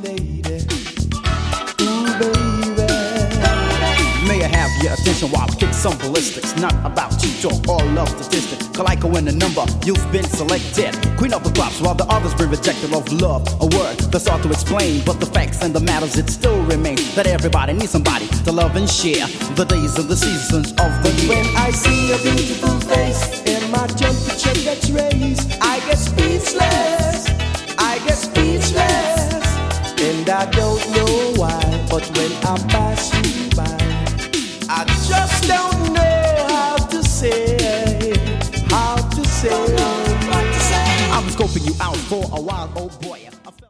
lady. Ooh, baby. May I have your attention while I kick some ballistics? Not about you, talk all love statistics. Kaliko in the number, you've been selected. Queen of the crops while the others been rejected of love. A word that's hard to explain, but the facts and the matters it still remain. That everybody needs somebody to love and share the days and the seasons of the year. When I see your beautiful face and my temperature gets raised, I get speechless. I get speechless. And I don't know why, but when I'm past you,